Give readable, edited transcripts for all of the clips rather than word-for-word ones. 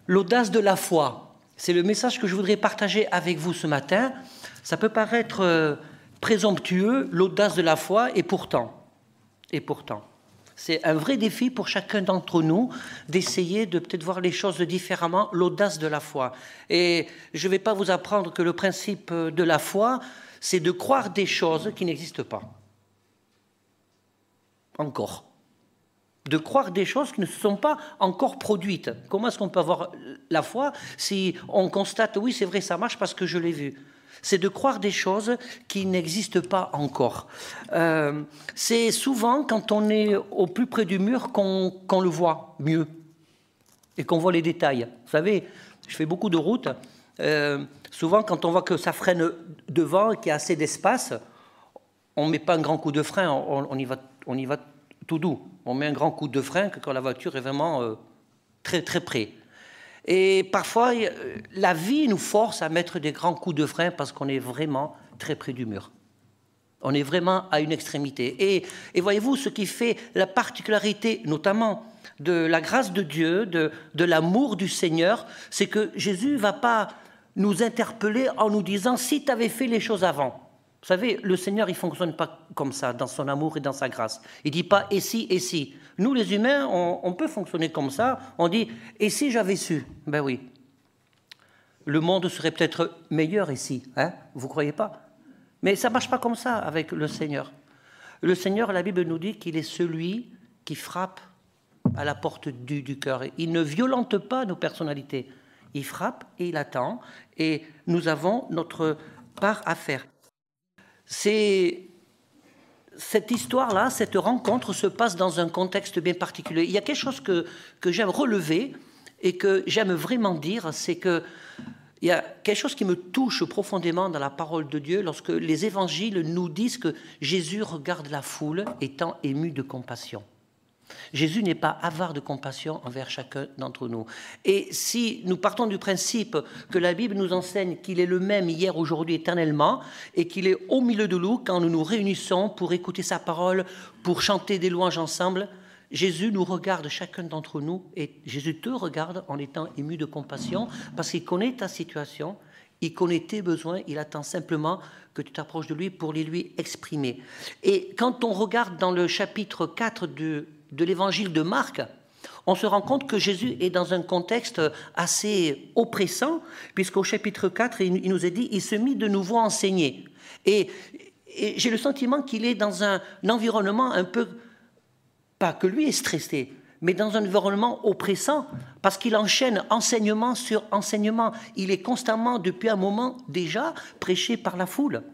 L'audace de la foi, c'est le message que je voudrais partager avec vous ce matin. Ça peut paraître présomptueux, l'audace de la foi, et pourtant, c'est un vrai défi pour chacun d'entre nous d'essayer de peut-être voir les choses différemment, l'audace de la foi. Et je ne vais pas vous apprendre que le principe de la foi, c'est de croire des choses qui n'existent pas. Encore. De croire des choses qui ne se sont pas encore produites. Comment est-ce qu'on peut avoir la foi si on constate, oui, c'est vrai, ça marche parce que je l'ai vu. C'est de croire des choses qui n'existent pas encore. C'est souvent quand on est au plus près du mur qu'on le voit mieux et qu'on voit les détails. Vous savez, je fais beaucoup de routes. Souvent, quand on voit que ça freine devant et qu'il y a assez d'espace, on ne met pas un grand coup de frein, on y va tout doux. On met un grand coup de frein que quand la voiture est vraiment très très près. Et parfois, la vie nous force à mettre des grands coups de frein parce qu'on est vraiment très près du mur. On est vraiment à une extrémité. Et voyez-vous, ce qui fait la particularité, notamment, de la grâce de Dieu, de l'amour du Seigneur, c'est que Jésus ne va pas nous interpeller en nous disant « si tu avais fait les choses avant ». Vous savez, le Seigneur, il ne fonctionne pas comme ça, dans son amour et dans sa grâce. Il ne dit pas « et si, et si ». Nous, les humains, on peut fonctionner comme ça. On dit « et si j'avais su ?» Ben oui. Le monde serait peut-être meilleur ici, hein? Vous ne croyez pas? Mais ça ne marche pas comme ça avec le Seigneur. Le Seigneur, la Bible nous dit qu'il est celui qui frappe à la porte du cœur. Il ne violente pas nos personnalités. Il frappe et il attend. Et nous avons notre part à faire. Cette histoire-là, cette rencontre se passe dans un contexte bien particulier. Il y a quelque chose que j'aime relever et que j'aime vraiment dire, c'est qu'il y a quelque chose qui me touche profondément dans la parole de Dieu lorsque les évangiles nous disent que Jésus regarde la foule étant ému de compassion. Jésus n'est pas avare de compassion envers chacun d'entre nous. Et si nous partons du principe que la Bible nous enseigne qu'il est le même hier, aujourd'hui, éternellement, et qu'il est au milieu de nous quand nous nous réunissons pour écouter sa parole, pour chanter des louanges ensemble, Jésus nous regarde chacun d'entre nous, et Jésus te regarde en étant ému de compassion, parce qu'il connaît ta situation, il connaît tes besoins, il attend simplement que tu t'approches de lui pour les lui exprimer. Et quand on regarde dans le chapitre 4 de l'évangile de Marc, on se rend compte que Jésus est dans un contexte assez oppressant, puisqu'au chapitre 4, il nous est dit, il se mit de nouveau à enseigner. Et j'ai le sentiment qu'il est dans un environnement un peu, pas que lui est stressé, mais dans un environnement oppressant, parce qu'il enchaîne enseignement sur enseignement. Il est constamment, depuis un moment déjà, pressé par la foule.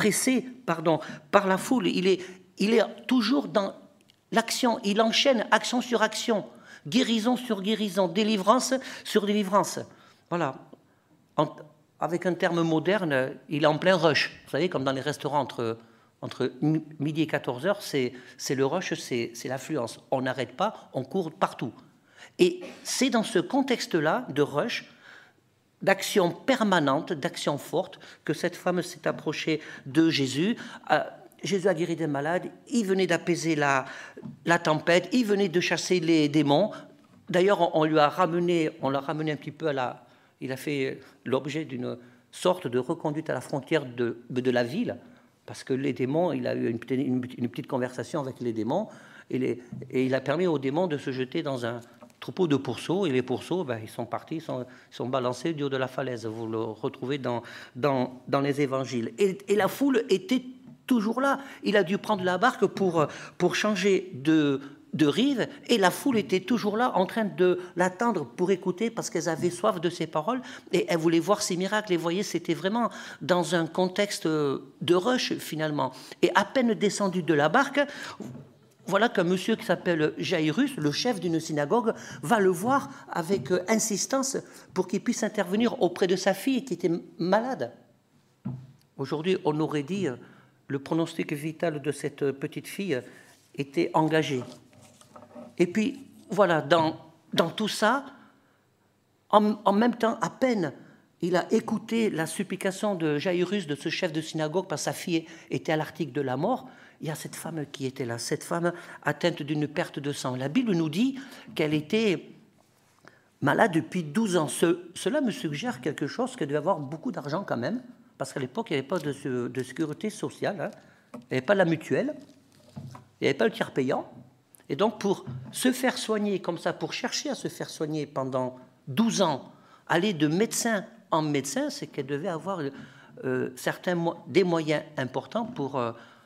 Il est toujours dans l'action, il enchaîne action sur action, guérison sur guérison, délivrance sur délivrance. Voilà. Avec un terme moderne, il est en plein rush. Vous savez, comme dans les restaurants entre midi et 14h, c'est le rush, c'est l'affluence. On n'arrête pas, on court partout. Et c'est dans ce contexte-là de rush, d'action permanente, d'action forte, que cette femme s'est approchée de Jésus. Jésus a guéri des malades, il venait d'apaiser la tempête, il venait de chasser les démons. D'ailleurs, on l'a ramené un petit peu il a fait l'objet d'une sorte de reconduite à la frontière de la ville, parce que les démons, il a eu une petite conversation avec les démons, et il a permis aux démons de se jeter dans un troupeau de pourceaux, et les pourceaux, ils sont partis, ils sont balancés du haut de la falaise. Vous le retrouvez dans les évangiles. Et la foule était toujours là. Il a dû prendre la barque pour changer de rive, et la foule était toujours là en train de l'attendre pour écouter, parce qu'elles avaient soif de ses paroles et elles voulaient voir ses miracles. Et vous voyez, c'était vraiment dans un contexte de rush finalement. Et à peine descendu de la barque, voilà qu'un monsieur qui s'appelle Jairus, le chef d'une synagogue, va le voir avec insistance pour qu'il puisse intervenir auprès de sa fille qui était malade. Aujourd'hui, on aurait dit le pronostic vital de cette petite fille était engagé. Et puis, voilà, dans tout ça, en même temps, à peine il a écouté la supplication de Jairus, de ce chef de synagogue, parce que sa fille était à l'article de la mort, il y a cette femme qui était là, cette femme atteinte d'une perte de sang. La Bible nous dit qu'elle était malade depuis 12 ans. Cela me suggère quelque chose qu'elle devait avoir beaucoup d'argent quand même, parce qu'à l'époque, il n'y avait pas de sécurité sociale, hein. Il n'y avait pas la mutuelle, il n'y avait pas le tiers payant. Et donc, pour se faire soigner comme ça, pour chercher à se faire soigner pendant 12 ans, aller de médecin en médecin, c'est qu'elle devait avoir des moyens importants pour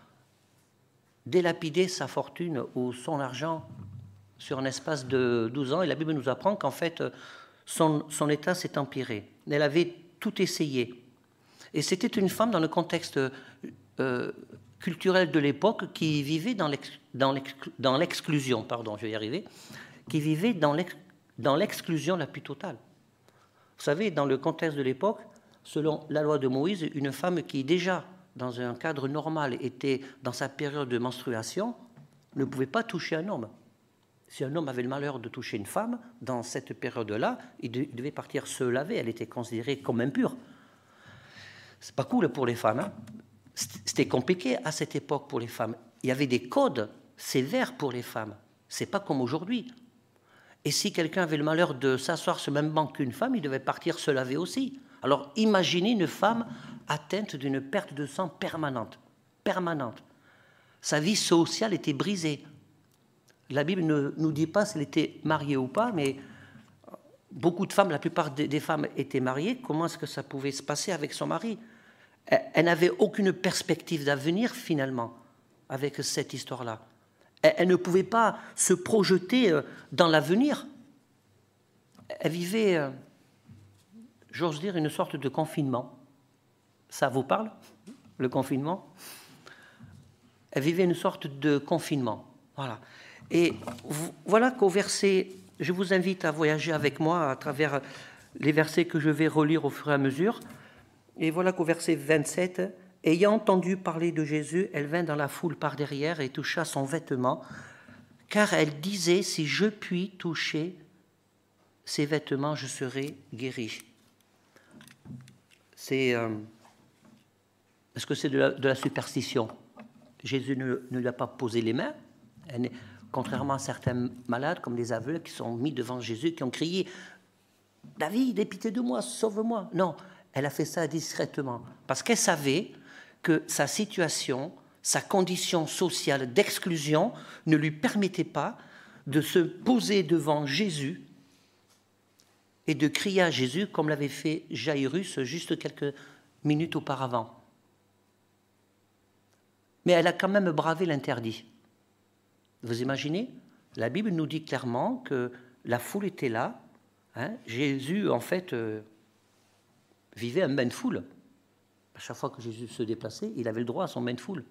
délapider sa fortune ou son argent sur un espace de 12 ans. Et la Bible nous apprend qu'en fait, son état s'est empiré. Elle avait tout essayé. Et c'était une femme dans le contexte culturel de l'époque qui vivait dans l'exclusion, pardon, je vais y arriver, qui vivait dans l'exclusion la plus totale. Vous savez, dans le contexte de l'époque, selon la loi de Moïse, une femme qui déjà, dans un cadre normal, était dans sa période de menstruation, ne pouvait pas toucher un homme. Si un homme avait le malheur de toucher une femme, dans cette période-là, il devait partir se laver. Elle était considérée comme impure. C'est pas cool pour les femmes, hein. C'était compliqué à cette époque pour les femmes. Il y avait des codes sévères pour les femmes. C'est pas comme aujourd'hui. Et si quelqu'un avait le malheur de s'asseoir sur le même banc qu'une femme, il devait partir se laver aussi. Alors imaginez une femme atteinte d'une perte de sang permanente. Permanente. Sa vie sociale était brisée. La Bible ne nous dit pas si elle était mariée ou pas, mais beaucoup de femmes, la plupart des femmes étaient mariées. Comment est-ce que ça pouvait se passer avec son mari? Elle n'avait aucune perspective d'avenir, finalement, avec cette histoire-là. Elle ne pouvait pas se projeter dans l'avenir. Elle vivait, j'ose dire, une sorte de confinement. Ça vous parle, le confinement? Elle vivait une sorte de confinement. Voilà. Et voilà qu'au verset, je vous invite à voyager avec moi à travers les versets que je vais relire au fur et à mesure. Et voilà qu'au verset 27, ayant entendu parler de Jésus, elle vint dans la foule par derrière et toucha son vêtement, car elle disait, si je puis toucher ses vêtements, je serai guérie. Est-ce que c'est de la superstition? Jésus ne lui a pas posé les mains. Contrairement à certains malades, comme des aveugles, qui sont mis devant Jésus, qui ont crié « David, aie pitié de moi, sauve-moi » Non, elle a fait ça discrètement, parce qu'elle savait que sa situation, sa condition sociale d'exclusion ne lui permettait pas de se poser devant Jésus et de crier à Jésus comme l'avait fait Jairus juste quelques minutes auparavant. Mais elle a quand même bravé l'interdit. Vous imaginez? La Bible nous dit clairement que la foule était là. Hein? Jésus, en fait, vivait un bain de foule. À chaque fois que Jésus se déplaçait, il avait le droit à son bain de foule.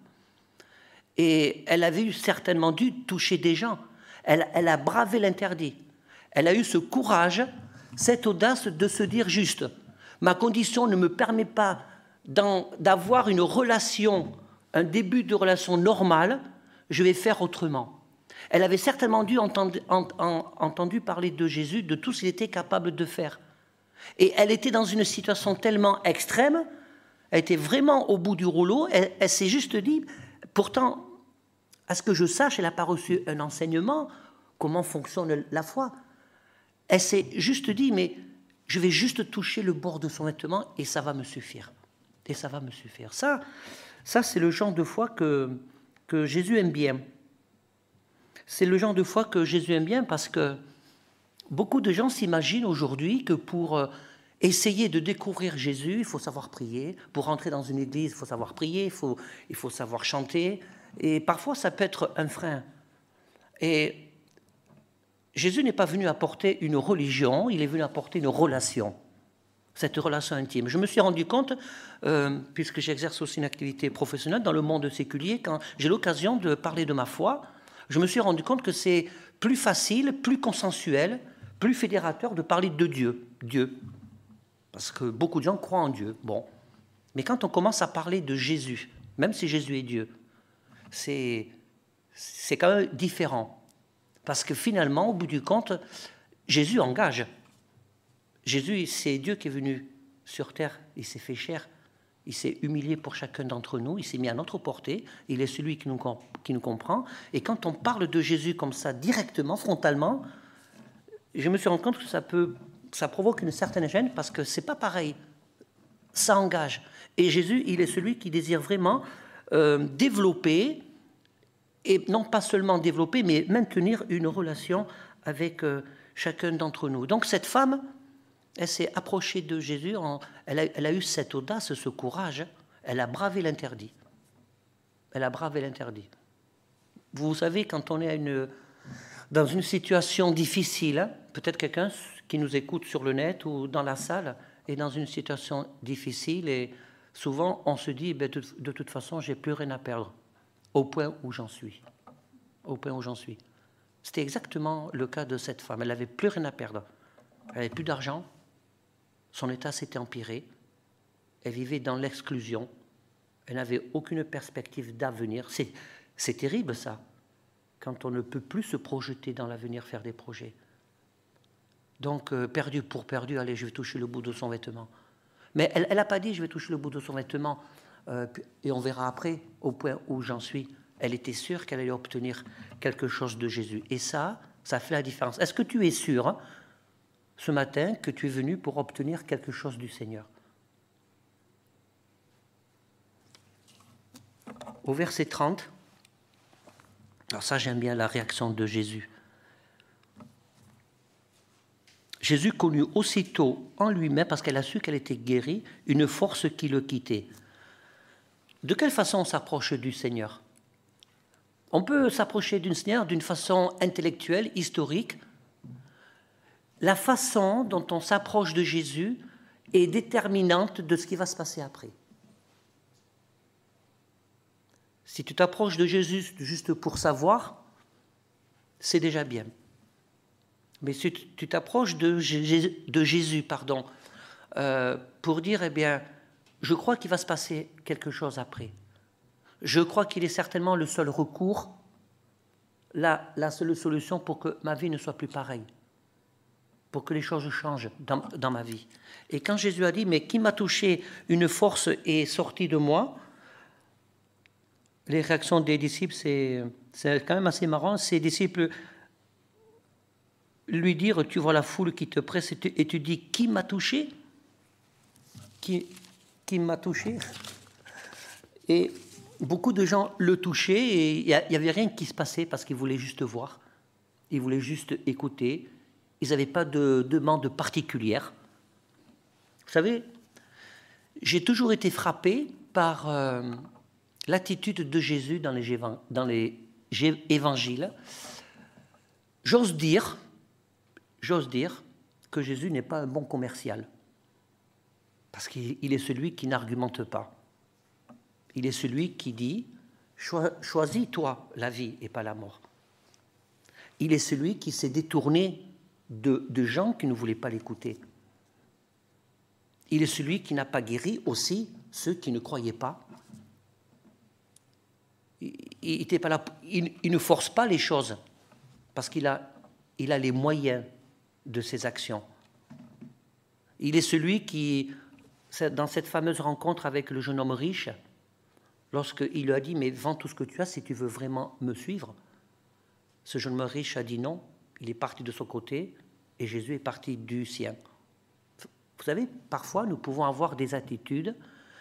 Et elle avait certainement dû toucher des gens. Elle a bravé l'interdit. Elle a eu ce courage, cette audace de se dire juste, ma condition ne me permet pas d'avoir une relation, un début de relation normale, je vais faire autrement. Elle avait certainement dû entendu parler de Jésus, de tout ce qu'il était capable de faire. Et elle était dans une situation tellement extrême, elle était vraiment au bout du rouleau, elle s'est juste dit, pourtant, à ce que je sache, elle n'a pas reçu un enseignement, comment fonctionne la foi. Elle s'est juste dit, mais je vais juste toucher le bord de son vêtement et ça va me suffire. Et ça va me suffire. Ça c'est le genre de foi que Jésus aime bien. C'est le genre de foi que Jésus aime bien parce que beaucoup de gens s'imaginent aujourd'hui que pour essayer de découvrir Jésus, il faut savoir prier. Pour rentrer dans une église, il faut savoir prier, il faut savoir chanter. Et parfois, ça peut être un frein. Et Jésus n'est pas venu apporter une religion, il est venu apporter une relation. Cette relation intime. Je me suis rendu compte, puisque j'exerce aussi une activité professionnelle dans le monde séculier, quand j'ai l'occasion de parler de ma foi, je me suis rendu compte que c'est plus facile, plus consensuel, plus fédérateur de parler de Dieu. Dieu. Parce que beaucoup de gens croient en Dieu. Bon. Mais quand on commence à parler de Jésus, même si Jésus est Dieu, c'est quand même différent. Parce que finalement, au bout du compte, Jésus engage. Jésus, c'est Dieu qui est venu sur terre, il s'est fait chair, il s'est humilié pour chacun d'entre nous, il s'est mis à notre portée, il est celui qui nous comprend. Et quand on parle de Jésus comme ça, directement, frontalement, je me suis rendu compte que ça provoque une certaine gêne parce que c'est pas pareil. Ça engage. Et Jésus, il est celui qui désire vraiment développer, et non pas seulement développer, mais maintenir une relation avec chacun d'entre nous. Donc cette femme, elle s'est approchée de Jésus, elle a eu cette audace, ce courage, elle a bravé l'interdit. Elle a bravé l'interdit. Vous savez, quand on est dans une situation difficile, hein, peut-être quelqu'un qui nous écoute sur le net ou dans la salle est dans une situation difficile et souvent on se dit, de toute façon, j'ai plus rien à perdre, au point où j'en suis. Au point où j'en suis. C'était exactement le cas de cette femme. Elle n'avait plus rien à perdre. Elle n'avait plus d'argent. Son état s'était empiré. Elle vivait dans l'exclusion. Elle n'avait aucune perspective d'avenir. C'est terrible, ça, quand on ne peut plus se projeter dans l'avenir, faire des projets. Donc, perdu pour perdu, allez, je vais toucher le bout de son vêtement. Mais elle n'a pas dit, je vais toucher le bout de son vêtement, et on verra après, au point où j'en suis. Elle était sûre qu'elle allait obtenir quelque chose de Jésus. Et ça fait la différence. Est-ce que tu es sûr, hein, ce matin, que tu es venu pour obtenir quelque chose du Seigneur? Au verset 30, alors ça j'aime bien la réaction de Jésus. Jésus connut aussitôt en lui-même, parce qu'elle a su qu'elle était guérie, une force qui le quittait. De quelle façon on s'approche du Seigneur? On peut s'approcher du Seigneur d'une façon intellectuelle, historique. La façon dont on s'approche de Jésus est déterminante de ce qui va se passer après. Si tu t'approches de Jésus juste pour savoir, c'est déjà bien. Mais si tu t'approches de Jésus, pour dire, eh bien, je crois qu'il va se passer quelque chose après. Je crois qu'il est certainement le seul recours, la seule solution pour que ma vie ne soit plus pareille, pour que les choses changent dans ma vie. Et quand Jésus a dit, mais qui m'a touché, une force est sortie de moi, les réactions des disciples, c'est quand même assez marrant. Ces disciples lui dire, tu vois la foule qui te presse et tu dis, qui m'a touché? Qui m'a touché? Et beaucoup de gens le touchaient et il n'y avait rien qui se passait parce qu'ils voulaient juste voir, ils voulaient juste écouter, ils n'avaient pas de demande particulière. Vous savez, j'ai toujours été frappé par l'attitude de Jésus dans les évangiles. J'ose dire que Jésus n'est pas un bon commercial, parce qu'il est celui qui n'argumente pas. Il est celui qui dit « Choisis-toi la vie et pas la mort ». Il est celui qui s'est détourné de gens qui ne voulaient pas l'écouter. Il est celui qui n'a pas guéri aussi ceux qui ne croyaient pas. Il ne force pas les choses, parce qu'il a les moyens de ses actions. Il est celui qui, dans cette fameuse rencontre avec le jeune homme riche, lorsqu'il lui a dit « Mais vends tout ce que tu as si tu veux vraiment me suivre », ce jeune homme riche a dit non, il est parti de son côté et Jésus est parti du sien. Vous savez, parfois nous pouvons avoir des attitudes,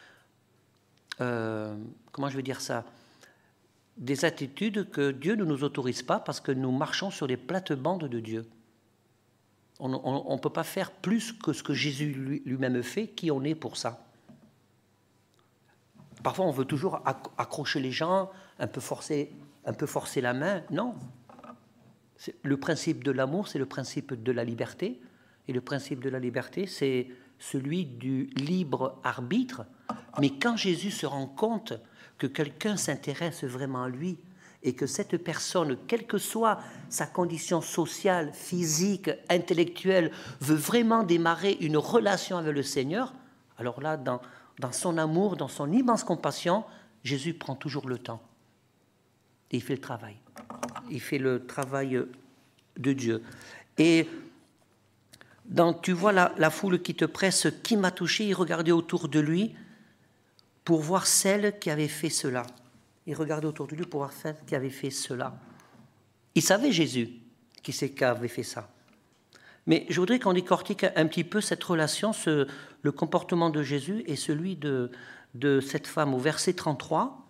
comment je vais dire ça, des attitudes que Dieu ne nous autorise pas parce que nous marchons sur les plates-bandes de Dieu. On ne peut pas faire plus que ce que Jésus lui-même fait, qui on est pour ça. Parfois, on veut toujours accrocher les gens, un peu forcer la main. Non. Le principe de l'amour, c'est le principe de la liberté. Et le principe de la liberté, c'est celui du libre arbitre. Mais quand Jésus se rend compte que quelqu'un s'intéresse vraiment à lui et que cette personne, quelle que soit sa condition sociale, physique, intellectuelle, veut vraiment démarrer une relation avec le Seigneur, alors là, dans son amour, dans son immense compassion, Jésus prend toujours le temps. Et il fait le travail. Il fait le travail de Dieu. Et tu vois la foule qui te presse, qui m'a touché, il regardait autour de lui pour voir celle qui avait fait cela. Il regardait autour de lui pour voir celle qui avait fait cela. Il savait, Jésus, qui c'est qui avait fait ça. Mais je voudrais qu'on décortique un petit peu cette relation, le comportement de Jésus et celui de cette femme. Au verset 33,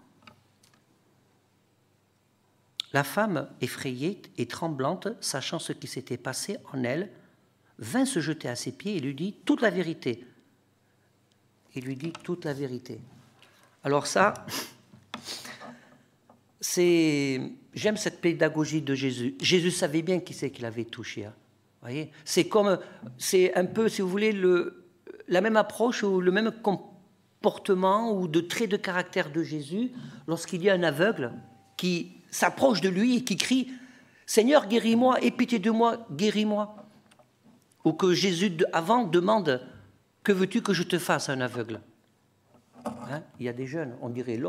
la femme, effrayée et tremblante, sachant ce qui s'était passé en elle, vint se jeter à ses pieds et lui dit toute la vérité. Il lui dit toute la vérité. Alors ça, j'aime cette pédagogie de Jésus. Jésus savait bien qui c'est qu'il avait touché. Hein. Voyez, c'est un peu, si vous voulez, la même approche ou le même comportement ou de trait de caractère de Jésus lorsqu'il y a un aveugle qui s'approche de lui et qui crie « Seigneur, guéris-moi, aie pitié de moi, guéris-moi » ou que Jésus, avant, demande « Que veux-tu que je te fasse, un aveugle ?» Hein, il y a des jeunes, on dirait « lol ».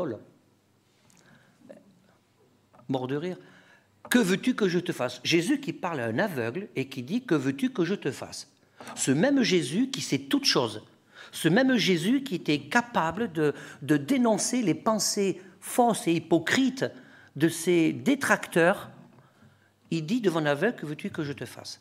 Mort de rire. Que veux-tu que je te fasse? Jésus qui parle à un aveugle et qui dit que veux-tu que je te fasse? Ce même Jésus qui sait toutes choses, ce même Jésus qui était capable de dénoncer les pensées fausses et hypocrites de ses détracteurs, il dit devant l'aveugle que veux-tu que je te fasse?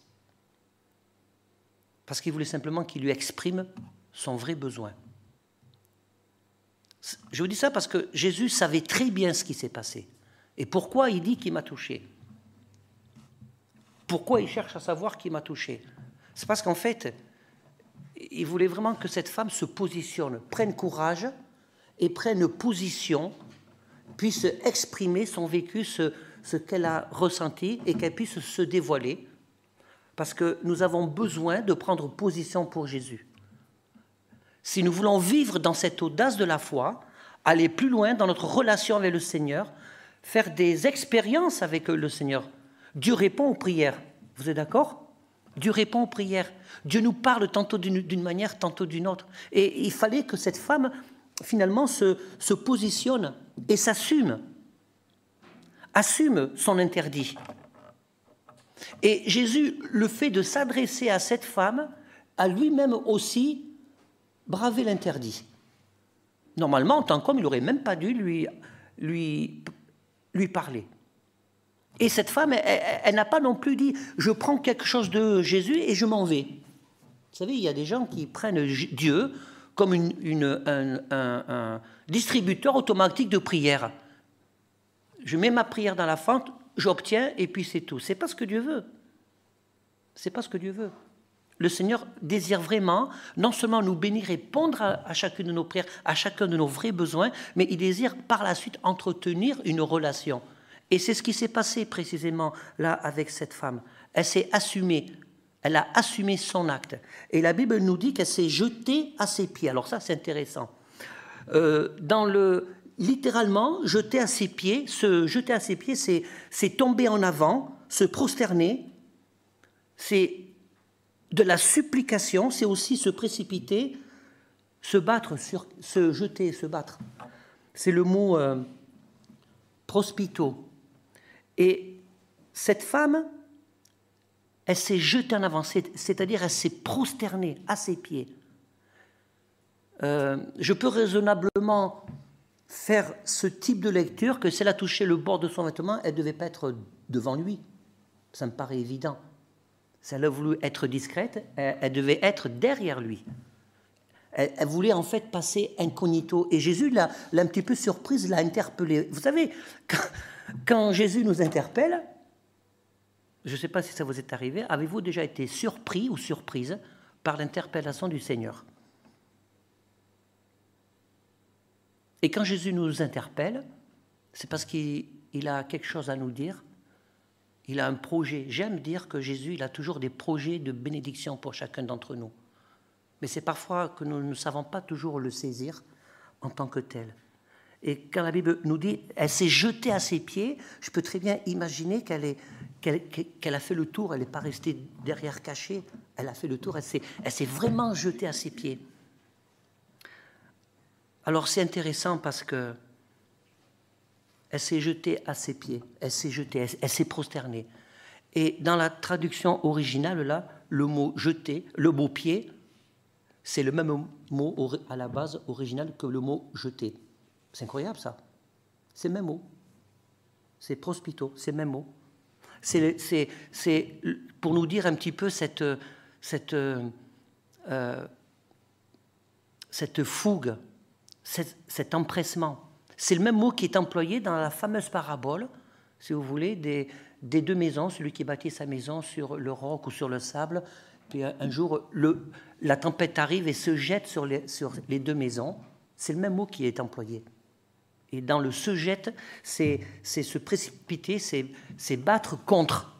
Parce qu'il voulait simplement qu'il lui exprime son vrai besoin. Je vous dis ça parce que Jésus savait très bien ce qui s'est passé. Et pourquoi il dit qu'il m'a touché? Pourquoi il cherche à savoir qui m'a touché? C'est parce qu'en fait, il voulait vraiment que cette femme se positionne, prenne courage et prenne position, puisse exprimer son vécu, ce qu'elle a ressenti et qu'elle puisse se dévoiler. Parce que nous avons besoin de prendre position pour Jésus. Si nous voulons vivre dans cette audace de la foi, aller plus loin dans notre relation avec le Seigneur, faire des expériences avec le Seigneur. Dieu répond aux prières. Vous êtes d'accord? Dieu répond aux prières. Dieu nous parle tantôt d'une manière, tantôt d'une autre. Et il fallait que cette femme, finalement, se positionne et s'assume. Assume son interdit. Et Jésus, le fait de s'adresser à cette femme, a lui-même aussi bravé l'interdit. Normalement, en tant qu'homme, il n'aurait même pas dû lui parler. Et cette femme, elle n'a pas non plus dit « je prends quelque chose de Jésus et je m'en vais ». Vous savez, il y a des gens qui prennent Dieu comme un distributeur automatique de prière. Je mets ma prière dans la fente, j'obtiens et puis c'est tout. C'est pas ce que Dieu veut. C'est pas ce que Dieu veut. Le Seigneur désire vraiment non seulement nous bénir, répondre à chacune de nos prières, à chacun de nos vrais besoins, mais il désire par la suite entretenir une relation. Et c'est ce qui s'est passé précisément là avec cette femme. Elle s'est assumée, elle a assumé son acte. Et la Bible nous dit qu'elle s'est jetée à ses pieds. Alors ça, c'est intéressant. Littéralement, jeter à ses pieds, se jeter à ses pieds, c'est tomber en avant, se prosterner, c'est de la supplication, c'est aussi se précipiter, se battre, se jeter, se battre. C'est le mot prospito. Et cette femme, elle s'est jetée en avant, c'est-à-dire elle s'est prosternée à ses pieds. Je peux raisonnablement faire ce type de lecture que si elle a touché le bord de son vêtement, elle ne devait pas être devant lui. Ça me paraît évident. Si elle a voulu être discrète, elle devait être derrière lui. Elle voulait en fait passer incognito. Et Jésus l'a un petit peu surprise, l'a interpellée. Vous savez, quand Jésus nous interpelle, je ne sais pas si ça vous est arrivé, avez-vous déjà été surpris ou surprise par l'interpellation du Seigneur? Et quand Jésus nous interpelle, c'est parce qu'il a quelque chose à nous dire. Il a un projet. J'aime dire que Jésus, il a toujours des projets de bénédiction pour chacun d'entre nous. Mais c'est parfois que nous ne savons pas toujours le saisir en tant que tel. Et quand la Bible nous dit « elle s'est jetée à ses pieds », je peux très bien imaginer qu'elle a fait le tour, elle n'est pas restée derrière cachée, elle a fait le tour, elle s'est vraiment jetée à ses pieds. Alors c'est intéressant parce que elle s'est jetée à ses pieds, elle s'est prosternée. Et dans la traduction originale, là, le mot « jeter », le mot « pied », c'est le même mot à la base originale que le mot « jeter ». C'est incroyable ça. C'est le même mot. C'est prospito, c'est le même mot. C'est pour nous dire un petit peu cette cette fougue, cet empressement. C'est le même mot qui est employé dans la fameuse parabole, si vous voulez, des deux maisons, celui qui bâtit sa maison sur le roc ou sur le sable. Puis un jour, la tempête arrive et se jette sur les deux maisons. C'est le même mot qui est employé. Et dans le se jette, c'est se précipiter, c'est battre contre.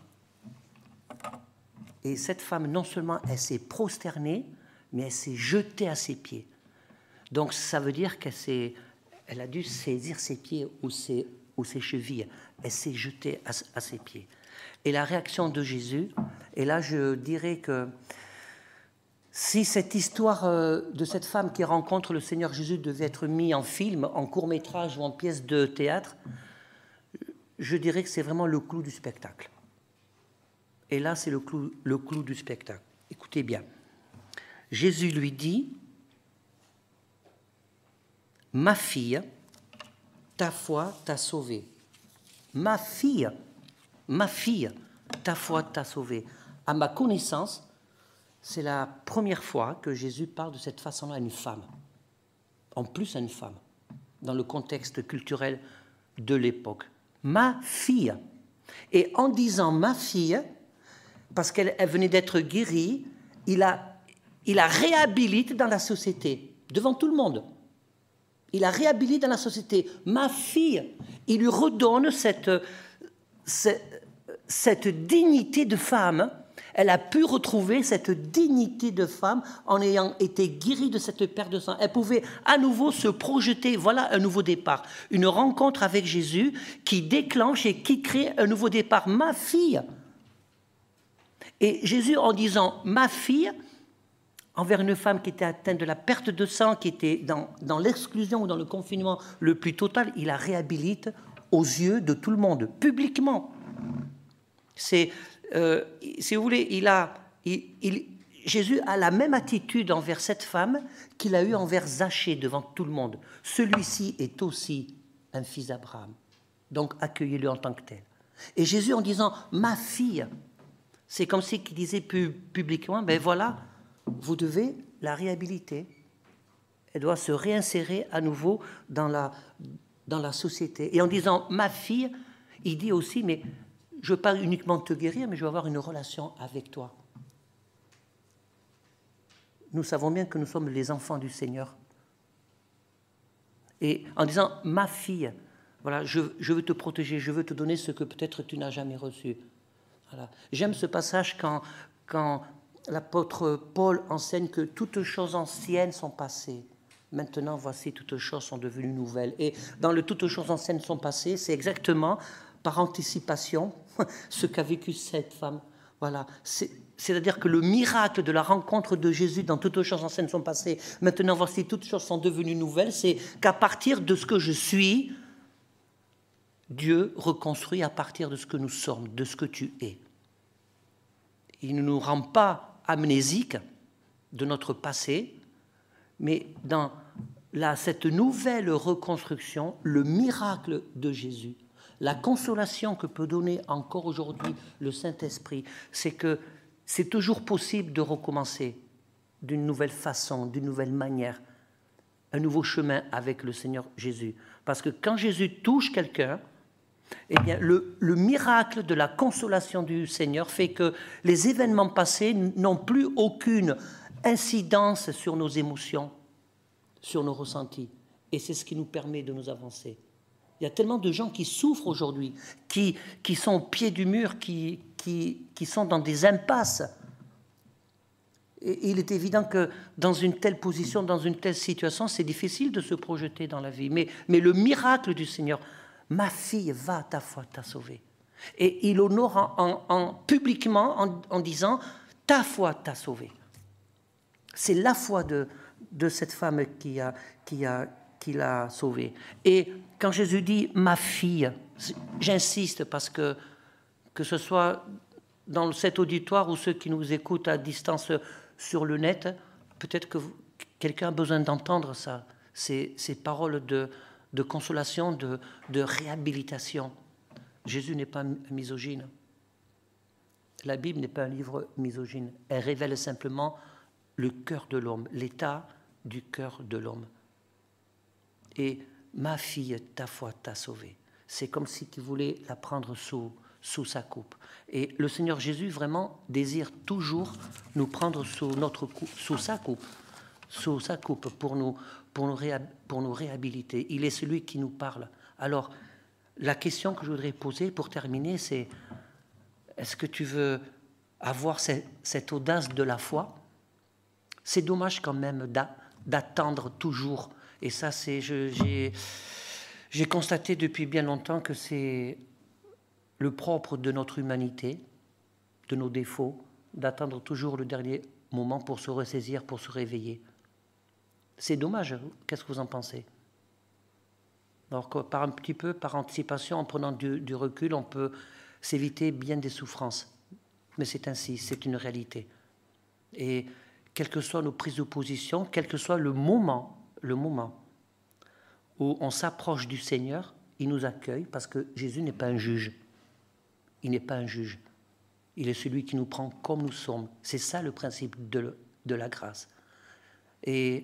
Et cette femme, non seulement elle s'est prosternée, mais elle s'est jetée à ses pieds. Donc ça veut dire qu'elle a dû saisir ses pieds ou ses chevilles. Elle s'est jetée à ses pieds. Et la réaction de Jésus, et là je dirais que si cette histoire de cette femme qui rencontre le Seigneur Jésus devait être mise en film, en court-métrage ou en pièce de théâtre, je dirais que c'est vraiment le clou du spectacle. Et là, c'est le clou du spectacle. Écoutez bien. Jésus lui dit, « Ma fille, ta foi t'a sauvée. Ma fille, ta foi t'a sauvée. » À ma connaissance, c'est la première fois que Jésus parle de cette façon-là à une femme. En plus à une femme, dans le contexte culturel de l'époque. Ma fille. Et en disant ma fille, parce qu'elle venait d'être guérie, il la réhabilite dans la société, devant tout le monde. Il la réhabilite dans la société. Ma fille, il lui redonne cette dignité de femme. Elle a pu retrouver cette dignité de femme en ayant été guérie de cette perte de sang. Elle pouvait à nouveau se projeter. Voilà un nouveau départ. Une rencontre avec Jésus qui déclenche et qui crée un nouveau départ. Ma fille. Et Jésus, en disant « ma fille », envers une femme qui était atteinte de la perte de sang, qui était dans l'exclusion ou dans le confinement le plus total, il la réhabilite aux yeux de tout le monde, publiquement. Si vous voulez, Jésus a la même attitude envers cette femme qu'il a eue envers Zachée devant tout le monde. Celui-ci est aussi un fils d'Abraham, donc accueillez-le en tant que tel. Et Jésus, en disant « ma fille », c'est comme s'il disait publiquement, ben voilà, vous devez la réhabiliter. Elle doit se réinsérer à nouveau dans la société. Et en disant ma fille, il dit aussi, mais je ne veux pas uniquement te guérir, mais je veux avoir une relation avec toi. Nous savons bien que nous sommes les enfants du Seigneur. Et en disant ma fille, voilà, je veux te protéger, je veux te donner ce que peut-être tu n'as jamais reçu. Voilà. J'aime ce passage quand l'apôtre Paul enseigne que toutes choses anciennes sont passées. Maintenant, voici, toutes choses sont devenues nouvelles. Et dans le toutes choses anciennes sont passées, c'est exactement par anticipation ce qu'a vécu cette femme. Voilà. C'est-à-dire que le miracle de la rencontre de Jésus dans toutes choses anciennes sont passées. Maintenant, voici, toutes choses sont devenues nouvelles. C'est qu'à partir de ce que je suis, Dieu reconstruit à partir de ce que nous sommes, de ce que tu es. Il ne nous rend pas amnésiques de notre passé, mais dans cette nouvelle reconstruction, le miracle de Jésus, la consolation que peut donner encore aujourd'hui le Saint-Esprit, c'est que c'est toujours possible de recommencer d'une nouvelle façon, d'une nouvelle manière, un nouveau chemin avec le Seigneur Jésus. Parce que quand Jésus touche quelqu'un, eh bien, le miracle de la consolation du Seigneur fait que les événements passés n'ont plus aucune incidence sur nos émotions, sur nos ressentis. Et c'est ce qui nous permet de nous avancer. Il y a tellement de gens qui souffrent aujourd'hui, qui sont au pied du mur, qui sont dans des impasses. Et il est évident que dans une telle position, dans une telle situation, c'est difficile de se projeter dans la vie. Mais le miracle du Seigneur, ma fille, va, ta foi t'a sauvée. Et il honore publiquement en disant, ta foi t'a sauvée. C'est la foi de cette femme qui l'a sauvée. Et quand Jésus dit ma fille, j'insiste parce que ce soit dans cet auditoire ou ceux qui nous écoutent à distance sur le net, peut-être que quelqu'un a besoin d'entendre ça, ces paroles de consolation, de réhabilitation. Jésus n'est pas misogyne. La Bible n'est pas un livre misogyne. Elle révèle simplement le cœur de l'homme, l'état du cœur de l'homme. Et ma fille, ta foi t'a sauvée. C'est comme si tu voulais la prendre sous sa coupe. Et le Seigneur Jésus vraiment désire toujours nous prendre sous sa coupe pour nous réhabiliter. Il est celui qui nous parle. Alors, la question que je voudrais poser pour terminer, c'est est-ce que tu veux avoir cette audace de la foi? C'est dommage quand même d'attendre toujours. Et ça, j'ai constaté depuis bien longtemps que c'est le propre de notre humanité, de nos défauts, d'attendre toujours le dernier moment pour se ressaisir, pour se réveiller. C'est dommage. Qu'est-ce que vous en pensez? Alors que par un petit peu, par anticipation, en prenant du recul, on peut s'éviter bien des souffrances. Mais c'est ainsi, c'est une réalité. Et quelles que soient nos prises de position, quel que soit le moment où on s'approche du Seigneur, il nous accueille parce que Jésus n'est pas un juge. Il n'est pas un juge. Il est celui qui nous prend comme nous sommes. C'est ça le principe de la grâce. Et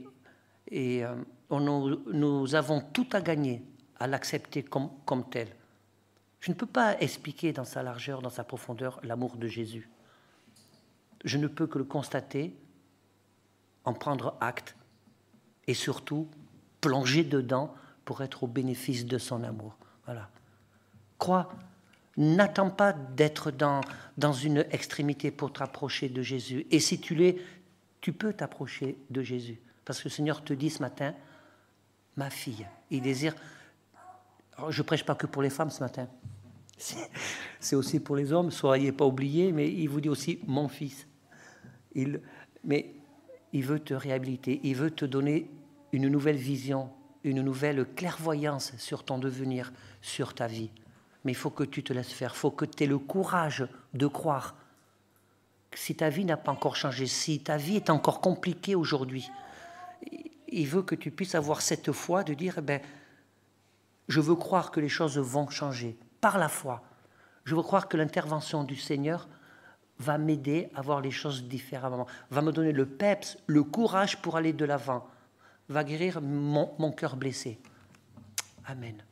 nous avons tout à gagner à l'accepter comme tel. Je ne peux pas expliquer dans sa largeur, dans sa profondeur, l'amour de Jésus. Je ne peux que le constater, en prendre acte et surtout plonger dedans pour être au bénéfice de son amour. Voilà. Crois, n'attends pas d'être dans une extrémité pour te rapprocher de Jésus. Et si tu l'es, tu peux t'approcher de Jésus. Parce que le Seigneur te dit ce matin, ma fille, il désire... Alors, je ne prêche pas que pour les femmes ce matin. C'est aussi pour les hommes, soyez pas oubliés, mais il vous dit aussi mon fils. Mais il veut te réhabiliter, il veut te donner une nouvelle vision, une nouvelle clairvoyance sur ton devenir, sur ta vie. Mais il faut que tu te laisses faire, il faut que tu aies le courage de croire. Si ta vie n'a pas encore changé, si ta vie est encore compliquée aujourd'hui, il veut que tu puisses avoir cette foi de dire, je veux croire que les choses vont changer par la foi. Je veux croire que l'intervention du Seigneur va m'aider à voir les choses différemment, va me donner le peps, le courage pour aller de l'avant, va guérir mon cœur blessé. Amen.